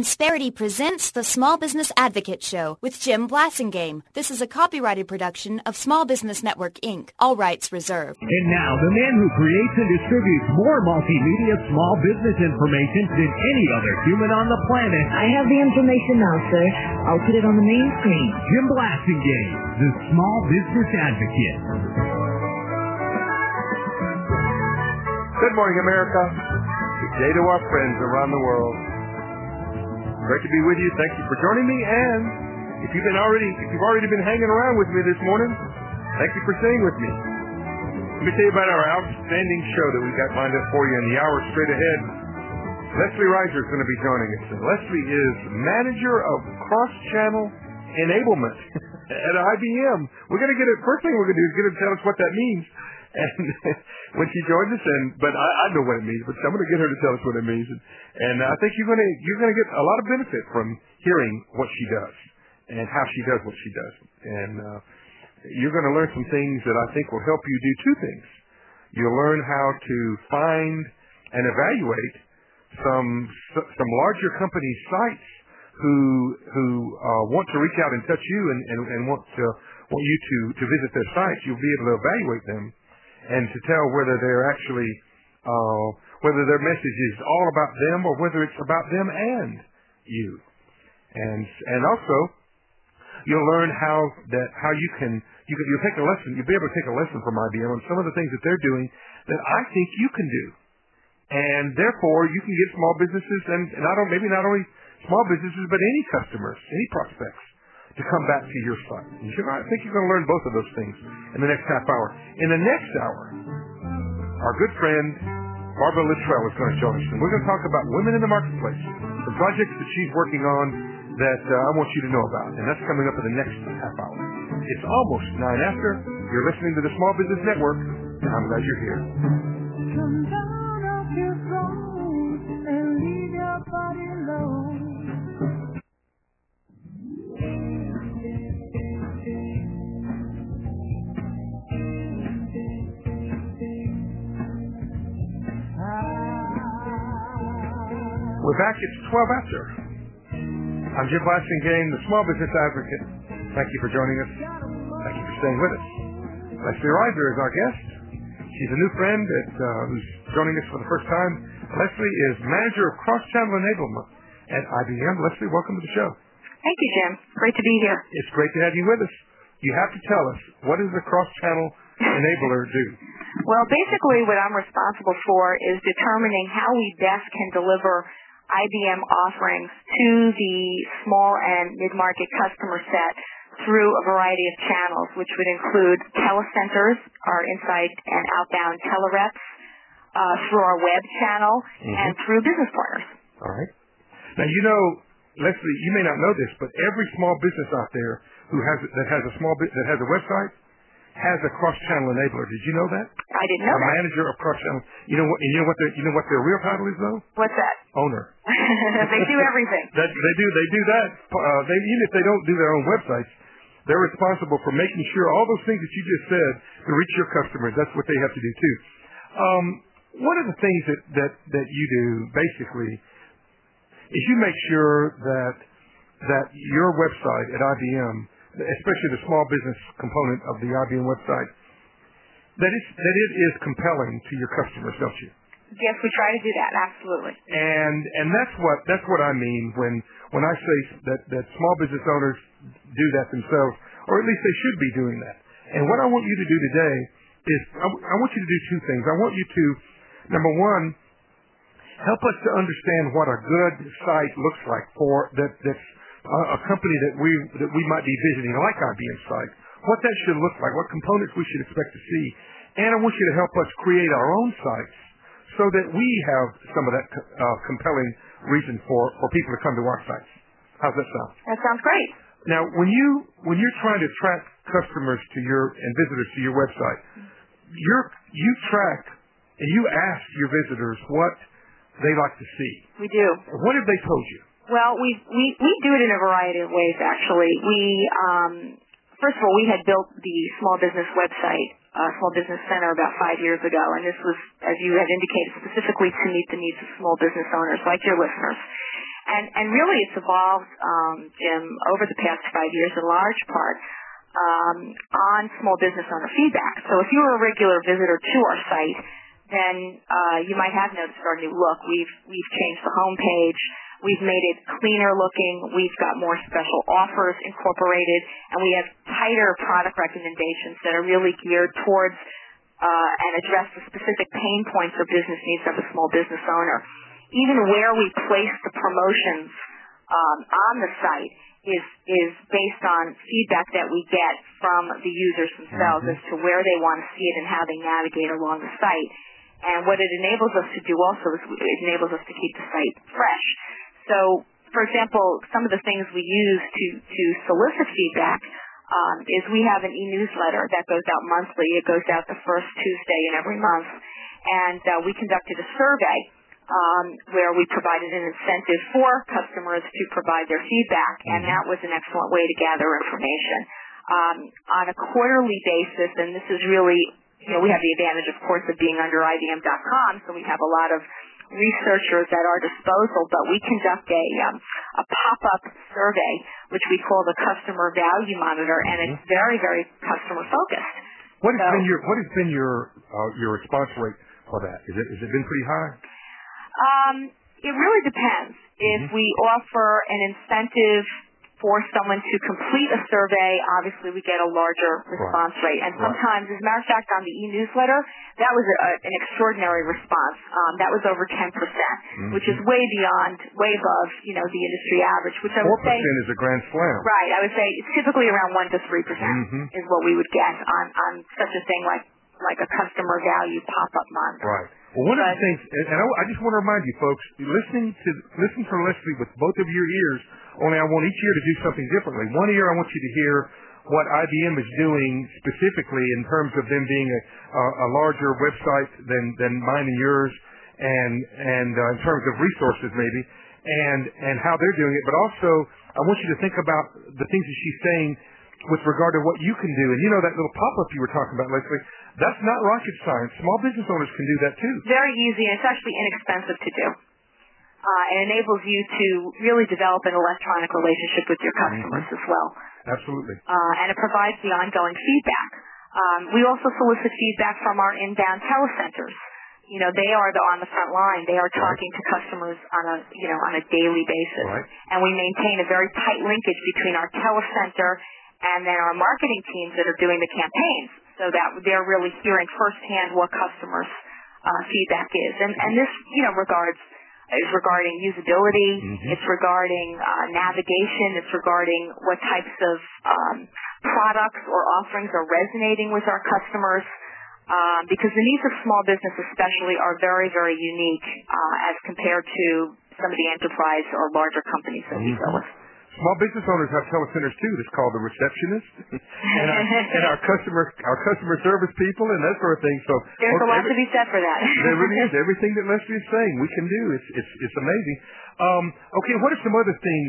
Insperity presents the Small Business Advocate Show with Jim Blasingame. This is a copyrighted production of Small Business Network, Inc., all rights reserved. And now, the man who creates and distributes more multimedia small business information than any other human on the planet. I have the information now, sir. I'll put it on the main screen. Jim Blasingame, the Small Business Advocate. Good morning, America. Good day to our friends around the world. Great to be with you. Thank you for joining me. And if you've already been hanging around with me this morning, thank you for staying with me. Let me tell you about our outstanding show that we've got lined up for you in the hour straight ahead. Leslie Reiser is going to be joining us. And Leslie is manager of cross-channel enablement at IBM. First thing we're going to do is get her to tell us what that means. And when she joins us, but I know what it means, but I'm going to get her to tell us what it means. And I think you're going to get a lot of benefit from hearing what she does and how she does what she does. And you're going to learn some things that I think will help you do two things. You'll learn how to find and evaluate some larger company sites who want to reach out and touch you and want you to visit their sites. You'll be able to evaluate them and to tell whether they're actually whether their message is all about them or whether it's about them and you. And also you'll learn you'll take a lesson. You'll be able to take a lesson from IBM on some of the things that they're doing that I think you can do. And therefore you can get small businesses and maybe not only small businesses but any customers, any prospects, to come back to your site. I think you're going to learn both of those things in the next half hour. In the next hour, our good friend Barbara Littrell is going to join us, and we're going to talk about women in the marketplace, some projects that she's working on that I want you to know about, and that's coming up in the next half hour. It's almost 9 after. You're listening to the Small Business Network, and I'm glad you're here. Come down off your throne and leave your body alone. We're back. It's 12 after. I'm Jim Blasingame, the Small Business Advocate. Thank you for joining us. Thank you for staying with us. Leslie Reiser is our guest. She's a new friend who's joining us for the first time. Leslie is Manager of Cross-Channel Enablement at IBM. Leslie, welcome to the show. Thank you, Jim. Great to be here. It's great to have you with us. You have to tell us, what does a cross-channel enabler do? Well, basically what I'm responsible for is determining how we best can deliver IBM offerings to the small and mid-market customer set through a variety of channels, which would include telecenters, our inside and outbound telereps, through our web channel, and through business partners. All right. Now, Leslie, you may not know this, but every small business out there that has a website has a cross-channel enabler. Did you know that? I didn't know that. A manager of cross-channel. You know what their real title is, though? What's that? Owner. They do everything. They do that. Even if they don't do their own websites, they're responsible for making sure all those things that you just said to reach your customers. That's what they have to do too. One of the things that you do basically is you make sure that your website at IBM, especially the small business component of the IBM website, that it is compelling to your customers, don't you? Yes, we try to do that, absolutely. And that's what I mean when I say that small business owners do that themselves, or at least they should be doing that. And what I want you to do today is I want you to do two things. I want you to, number one, help us to understand what a good site looks like that's a company that we might be visiting, like IBM's site, what that should look like, what components we should expect to see. And I want you to help us create our own sites so that we have some of that compelling reason for people to come to our sites. How's that sound? That sounds great. Now, when you're trying to track customers and visitors to your website, you track and you ask your visitors what they like to see. We do. What have they told you? Well, we do it in a variety of ways, actually. First of all, we had built the small business website, Small Business Center, about 5 years ago, and this was, as you had indicated, specifically to meet the needs of small business owners like your listeners. And really it's evolved, Jim, over the past 5 years in large part on small business owner feedback. So if you were a regular visitor to our site, then you might have noticed our new look. We've changed the homepage. We've made it cleaner looking. We've got more special offers incorporated, and we have tighter product recommendations that are really geared towards and address the specific pain points or business needs of a small business owner. Even where we place the promotions on the site is based on feedback that we get from the users themselves as to where they want to see it and how they navigate along the site. And what it enables us to do also is it enables us to keep the site fresh. So, for example, some of the things we use to solicit feedback is we have an e-newsletter that goes out monthly. It goes out the first Tuesday in every month. And we conducted a survey where we provided an incentive for customers to provide their feedback, and that was an excellent way to gather information. On a quarterly basis, and this is really, we have the advantage, of course, of being under IBM.com, so we have a lot of researchers at our disposal, but we conduct a pop-up survey, which we call the Customer Value Monitor, and it's very, very customer-focused. What has been your response rate for that? Has it been pretty high? It really depends. If we offer an incentive for someone to complete a survey, obviously we get a larger response rate. And sometimes, as a matter of fact, on the e-newsletter, that was an extraordinary response. That was over 10%, which is way above, the industry average, which I would say 4% is a grand slam. Right. I would say it's typically around 1 to 3% is what we would get on such a thing like a customer value pop-up month. Right. Well, one of the things, and I just want to remind you folks, listen to Leslie with both of your ears, only I want each ear to do something differently. One ear I want you to hear what IBM is doing specifically in terms of them being a larger website than mine and yours, and in terms of resources maybe, and how they're doing it. But also, I want you to think about the things that she's saying with regard to what you can do. And that little pop-up you were talking about, Leslie, that's not rocket science. Small business owners can do that too. Very easy, and it's actually inexpensive to do. It enables you to really develop an electronic relationship with your customers as well. Absolutely. And it provides the ongoing feedback. We also solicit feedback from our inbound telecenters. They are on the front line. They are talking to customers on a daily basis. Right. And we maintain a very tight linkage between our telecenter and then our marketing teams that are doing the campaigns, so that they're really hearing firsthand what customers' feedback is. And this, is regarding usability, it's regarding navigation, it's regarding what types of products or offerings are resonating with our customers, because the needs of small business especially are very, very unique as compared to some of the enterprise or larger companies that we deal with. Small business owners have telecenters too. That's called the receptionist and our customer service people and that sort of thing. So there's a lot to be said for that. There really is. Everything that Leslie is saying we can do. It's amazing. Okay, what are some other things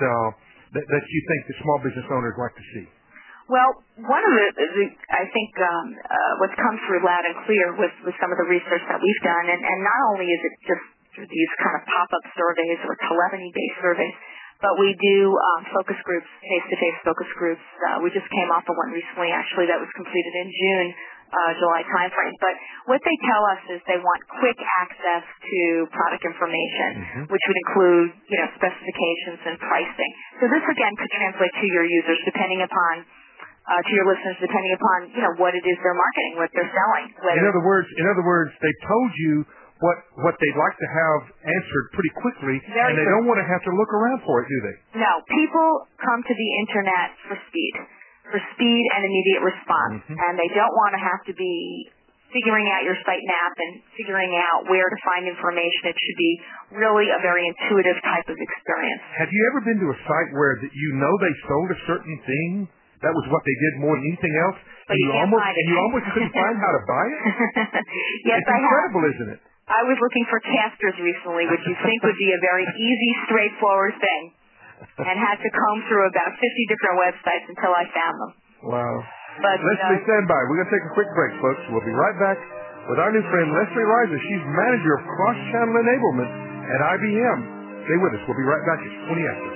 that you think the small business owners like to see? Well, one of I think what's come through loud and clear with some of the research that we've done, and not only is it just these kind of pop-up surveys or telephony-based surveys, but we do focus groups, face-to-face focus groups. We just came off of one recently, actually, that was completed in June, July timeframe. But what they tell us is they want quick access to product information, which would include, specifications and pricing. So this, again, could translate to your users depending upon to your listeners, depending upon what it is they're marketing, what they're selling. In other words, they've told you what they'd like to have answered pretty quickly, and they don't want to have to look around for it, do they? No. People come to the Internet for speed and immediate response, and they don't want to have to be figuring out your site map and figuring out where to find information. It should be really a very intuitive type of experience. Have you ever been to a site where they sold a certain thing? That was what they did more than anything else? But you almost couldn't find how to buy it? Yes, it's incredible, isn't it? I was looking for casters recently, which you think would be a very easy, straightforward thing, and had to comb through about 50 different websites until I found them. Wow. But, Leslie, stand by. We're going to take a quick break, folks. We'll be right back with our new friend, Leslie Reiser. She's manager of cross-channel enablement at IBM. Stay with us. We'll be right back. It's 20 after.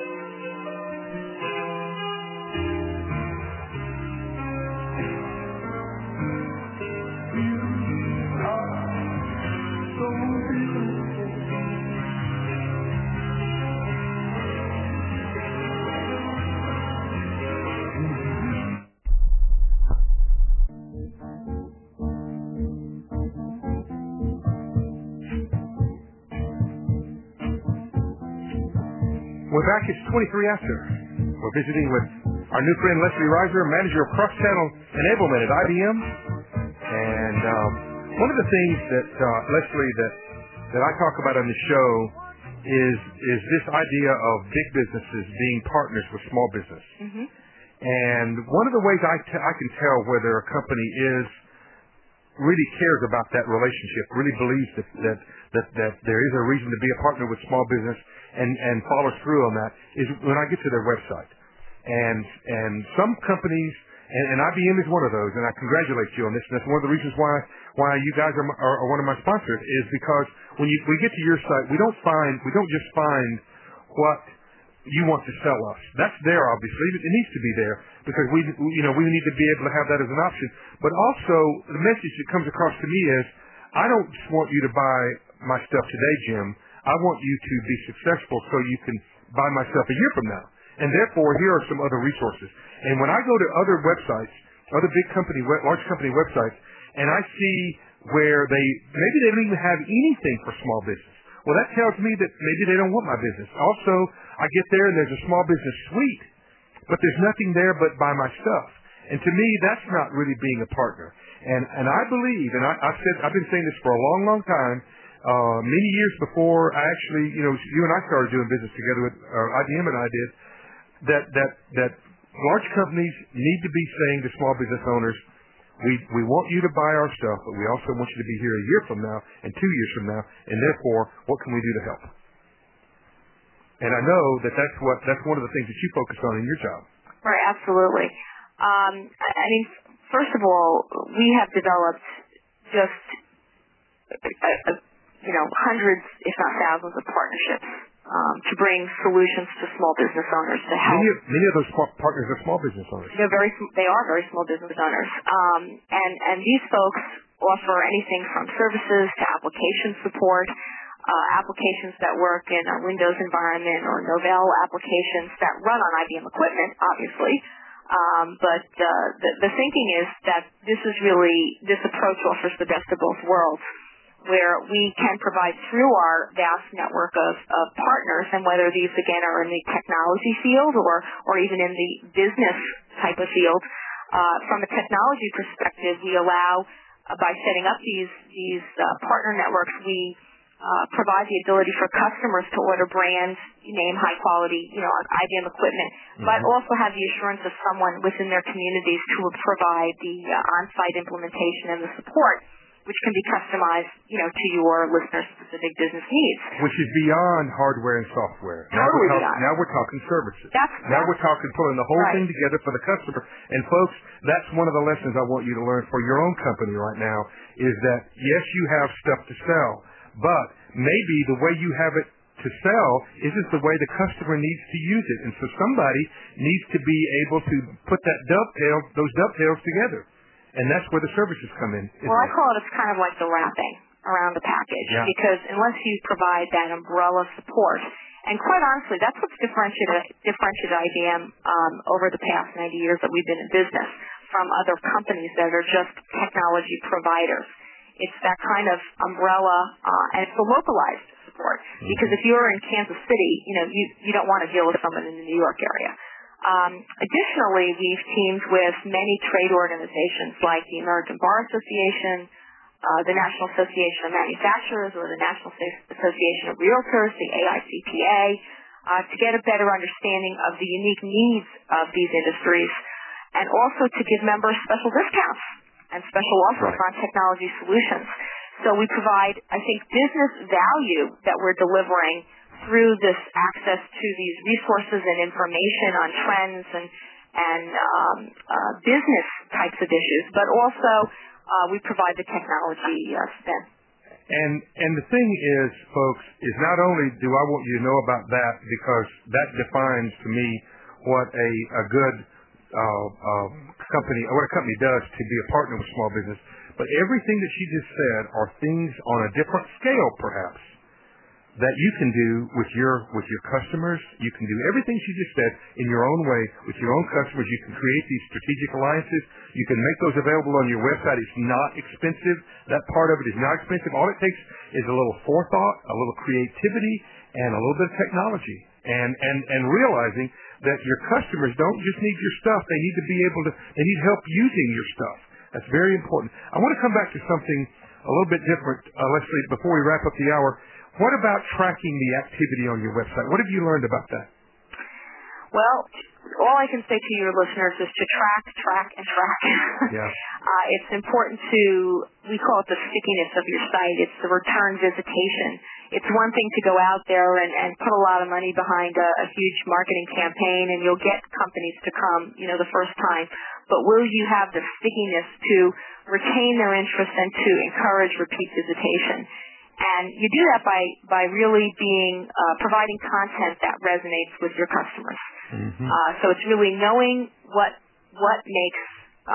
We're back. It's 23 after. We're visiting with our new friend Leslie Reiser, manager of cross-channel enablement at IBM. And one of the things that Leslie that I talk about on the show is this idea of big businesses being partners with small business. Mm-hmm. And one of the ways I can tell whether a company really cares about that relationship, really believes that there is a reason to be a partner with small business and follows through on that, is when I get to their website. And some companies, and IBM is one of those, and I congratulate you on this, and that's one of the reasons why you guys are one of my sponsors, is because when we get to your site, we don't just find what you want to sell us. That's there, obviously. It needs to be there because we need to be able to have that as an option. But also, the message that comes across to me is, I don't just want you to buy my stuff today, Jim. I want you to be successful so you can buy my stuff a year from now. And therefore, here are some other resources. And when I go to other websites, other large company websites, and I see where maybe they don't even have anything for small business. Well, that tells me that maybe they don't want my business. Also, I get there and there's a small business suite, but there's nothing there but buy my stuff. And to me, that's not really being a partner. And I believe, and I've been saying this for a long, long time, many years before I actually, you and I started doing business together with IBM and I did, that large companies need to be saying to small business owners, we want you to buy our stuff, but we also want you to be here a year from now and 2 years from now, and therefore, what can we do to help? And I know that's one of the things that you focus on in your job. Right, absolutely. First of all, we have developed just hundreds, if not thousands, of partnerships to bring solutions to small business owners to help. Many of those partners are small business owners. They are very small business owners, and these folks offer anything from services to application support, applications that work in a Windows environment or Novell applications that run on IBM equipment, obviously. But the thinking is that this approach offers the best of both worlds, where we can provide through our vast network of partners, and whether these again are in the technology field or even in the business type of field. From a technology perspective, we allow by setting up these partner networks, we provide the ability for customers to order brand name, high quality, IBM equipment, but also have the assurance of someone within their communities to provide the on-site implementation and the support, which can be customized, to your listeners' specific business needs. Which is beyond hardware and software. Totally Now we're talking services. Now we're talking pulling the whole thing together for the customer. And folks, that's one of the lessons I want you to learn for your own company right now, is that yes, you have stuff to sell, but maybe the way you have it to sell isn't the way the customer needs to use it. And so somebody needs to be able to put those dovetails together. And that's where the services come in. Well, I call it's kind of like the wrapping around the package, because unless you provide that umbrella support, and quite honestly, that's what's differentiated IBM over the past 90 years that we've been in business from other companies that are just technology providers. It's that kind of umbrella, and it's the localized support. Because if you're in Kansas City, you don't want to deal with someone in the New York area. Additionally, we've teamed with many trade organizations like the American Bar Association, the National Association of Manufacturers, or the National Association of Realtors, the AICPA, to get a better understanding of the unique needs of these industries, and also to give members special discounts and special offers on technology solutions. So we provide, I think, business value that we're delivering through this access to these resources and information on trends and business types of issues, but also we provide the technology spin. And the thing is, folks, is not only do I want you to know about that because that defines to me what a good company, what a company does to be a partner with small business, but everything that she just said are things on a different scale, perhaps, that you can do with your customers. You can do everything she just said in your own way with your own customers. You can create these strategic alliances. You can make those available on your website. It's not expensive. That part of it is not expensive. All it takes is a little forethought, a little creativity, and a little bit of technology. And realizing that your customers don't just need your stuff. They need to be able to, they need help using your stuff. That's very important. I want to come back to something a little bit different, Leslie, before we wrap up the hour. What about tracking the activity on your website? What have you learned about that? Well, all I can say to your listeners is to track, and track. Yeah. It's important to, we call it the stickiness of your site. It's the return visitation. It's one thing to go out there and put a lot of money behind a huge marketing campaign, and you'll get companies to come, the first time. But will you have the stickiness to retain their interest and to encourage repeat visitation? And you do that by really providing content that resonates with your customers. Mm-hmm. So it's really knowing what makes,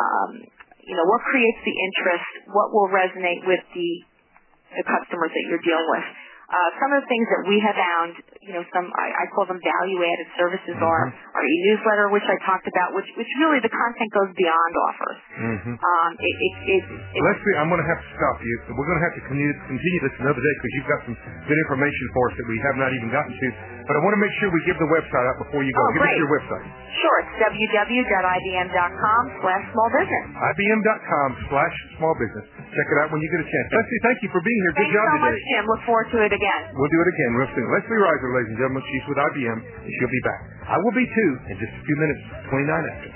what creates the interest, what will resonate with the customers that you're dealing with. Some of the things that we have found, I call them value-added services, are our e-newsletter, which I talked about, which really the content goes beyond offers. Mm-hmm. Leslie, I'm going to have to stop you. We're going to have to continue this another day because you've got some good information for us that we have not even gotten to. But I want to make sure we give the website out before you go. Give us your website. Sure. It's www.ibm.com/smallbusiness. ibm.com/smallbusiness. Check it out when you get a chance. Leslie, thank you for being here. Good job today. Thanks so much, Jim. Look forward to it again. We'll do it again real soon. Leslie Reiser, ladies and gentlemen, she's with IBM, and she'll be back. I will be too in just a few minutes, 29 after.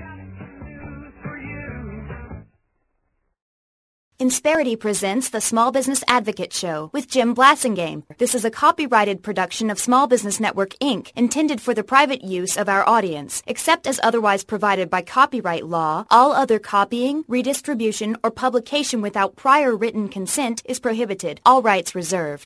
Insperity presents the Small Business Advocate Show with Jim Blasingame. This is a copyrighted production of Small Business Network, Inc., intended for the private use of our audience. Except as otherwise provided by copyright law, all other copying, redistribution, or publication without prior written consent is prohibited. All rights reserved.